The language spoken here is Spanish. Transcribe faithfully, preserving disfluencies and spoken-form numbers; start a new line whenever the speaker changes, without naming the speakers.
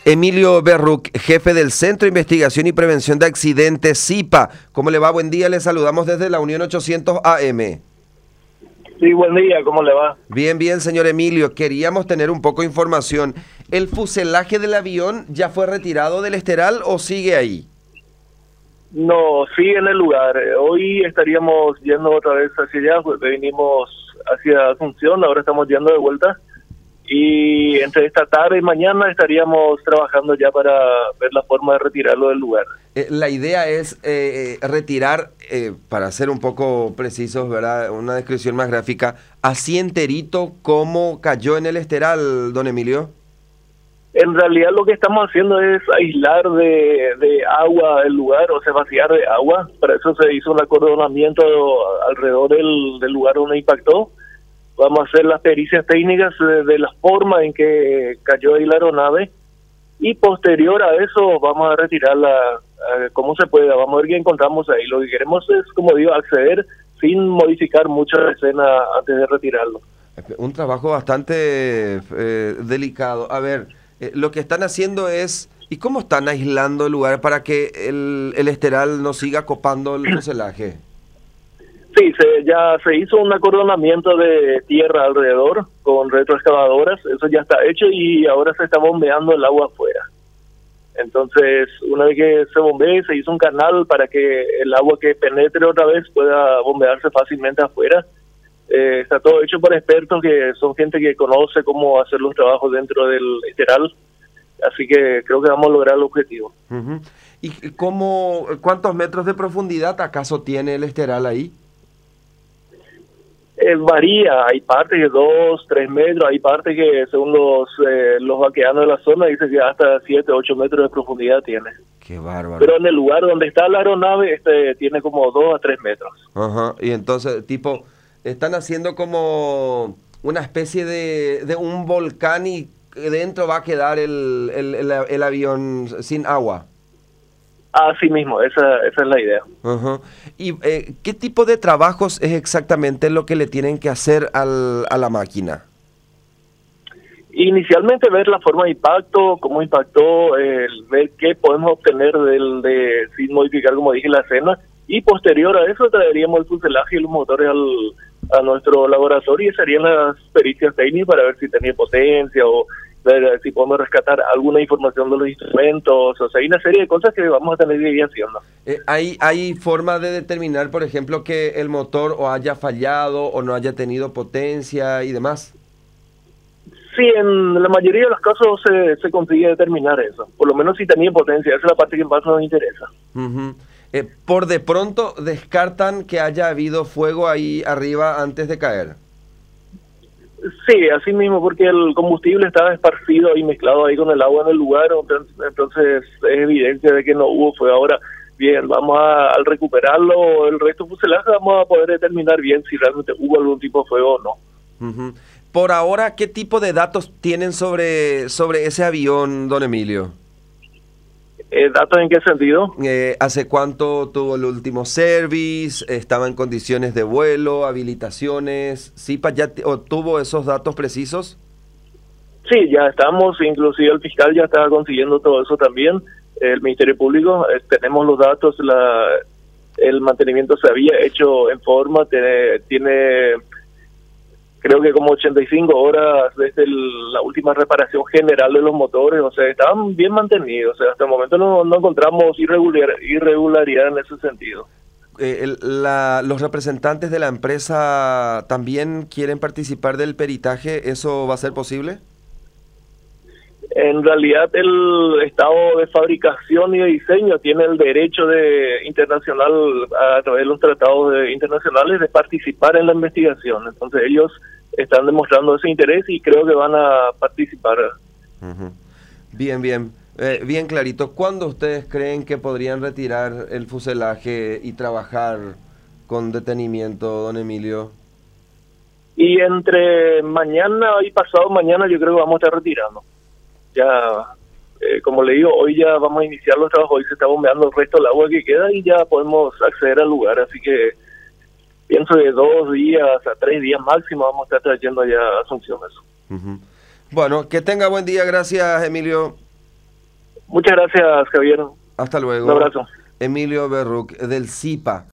Emilio Berruc, jefe del Centro de Investigación y Prevención de Accidentes, C I P A. ¿Cómo le va? Buen día, le saludamos desde la Unión ochocientos A M.
Sí, buen día, ¿cómo le va?
Bien, bien, señor Emilio. Queríamos tener un poco de información. ¿El fuselaje del avión ya fue retirado del esteral o sigue ahí?
No, sigue en el lugar. Hoy estaríamos yendo otra vez hacia allá, pues venimos hacia Asunción, ahora estamos yendo de vuelta. Y entre esta tarde y mañana estaríamos trabajando ya para ver la forma de retirarlo del lugar.
Eh, la idea es eh, retirar, eh, para ser un poco precisos, ¿verdad? Una descripción más gráfica, así enterito cómo cayó en el esteral, don Emilio.
En realidad lo que estamos haciendo es aislar de, de agua el lugar, o sea, vaciar de agua. Para eso se hizo un acordonamiento alrededor del, del lugar donde impactó. Vamos a hacer las pericias técnicas de, de la forma en que cayó ahí la aeronave y posterior a eso vamos a retirarla eh, como se pueda. Vamos a ver qué encontramos ahí. Lo que queremos es, como digo, acceder sin modificar mucho la escena antes de retirarlo.
Un trabajo bastante eh, delicado. A ver, eh, lo que están haciendo es... ¿Y cómo están aislando el lugar para que el, el esteral no siga copando el fuselaje?
Sí, se, ya se hizo un acordonamiento de tierra alrededor con retroexcavadoras, eso ya está hecho y ahora se está bombeando el agua afuera. Entonces, una vez que se bombee, se hizo un canal para que el agua que penetre otra vez pueda bombearse fácilmente afuera. Eh, está todo hecho por expertos que son gente que conoce cómo hacer los trabajos dentro del esteral, así que creo que vamos a lograr el objetivo.
Uh-huh. ¿Y cómo, cuántos metros de profundidad acaso tiene el esteral ahí?
Eh, varía, hay partes de dos, tres metros, hay partes que según los eh, los vaqueanos de la zona dicen que hasta siete, ocho metros de profundidad tiene.
Qué bárbaro.
Pero en el lugar donde está la aeronave este tiene como dos a tres metros.
Ajá, y entonces, tipo, están haciendo como una especie de, de un volcán y dentro va a quedar el, el, el, el avión sin agua.
Así mismo, esa, esa es la idea.
Uh-huh. ¿Y eh, qué tipo de trabajos es exactamente lo que le tienen que hacer al, a la máquina?
Inicialmente ver la forma de impacto, cómo impactó, eh, ver qué podemos obtener del de sin modificar, como dije, la escena, y posterior a eso traeríamos el fuselaje y los motores al, a nuestro laboratorio y serían las pericias técnicas para ver si tenía potencia o ver si podemos rescatar alguna información de los instrumentos. O sea, hay una serie de cosas que vamos a tener que ir haciendo.
Eh, ¿hay, ¿Hay forma de determinar, por ejemplo, que el motor o haya fallado o no haya tenido potencia y demás?
Sí, en la mayoría de los casos se, se consigue determinar eso. Por lo menos si tenía potencia, esa es la parte que más nos interesa.
Uh-huh. eh, por de pronto, ¿descartan que haya habido fuego ahí arriba antes de caer?
Sí, así mismo, porque el combustible estaba esparcido y mezclado ahí con el agua en el lugar, entonces es evidencia de que no hubo fuego. Ahora, bien, vamos a, al recuperarlo, el resto del fuselaje, vamos a poder determinar bien si realmente hubo algún tipo de fuego o no.
Uh-huh. Por ahora, ¿qué tipo de datos tienen sobre, sobre ese avión, don Emilio?
Eh, ¿Datos en qué sentido?
Eh, ¿Hace cuánto tuvo el último service? ¿Estaba en condiciones de vuelo? ¿Habilitaciones? ¿C I P A ya obtuvo esos datos precisos?
Sí, ya estamos, inclusive el fiscal ya está consiguiendo todo eso también, el Ministerio Público, eh, tenemos los datos, la, el mantenimiento se había hecho en forma, tiene... tiene creo que como ochenta y cinco horas desde el, la última reparación general de los motores, o sea, estaban bien mantenidos, o sea, hasta el momento no, no encontramos irregular, irregularidad en ese sentido.
Eh, el, la, ¿Los representantes de la empresa también quieren participar del peritaje? ¿Eso va a ser posible?
En realidad el estado de fabricación y de diseño tiene el derecho de internacional a través de los tratados de, internacionales de participar en la investigación. Entonces ellos están demostrando ese interés y creo que van a participar.
Uh-huh. Bien, bien, eh, bien clarito. ¿Cuándo ustedes creen que podrían retirar el fuselaje y trabajar con detenimiento, don Emilio?
Y entre mañana y pasado mañana yo creo que vamos a estar retirando. Ya, eh, como le digo, hoy ya vamos a iniciar los trabajos, hoy se está bombeando el resto del agua que queda y ya podemos acceder al lugar, así que pienso de dos días a tres días máximo vamos a estar trayendo ya a Asunción eso.
Uh-huh. Bueno, que tenga buen día, gracias Emilio.
Muchas gracias, Javier.
Hasta luego.
Un abrazo.
Emilio Berruc, del C I P A.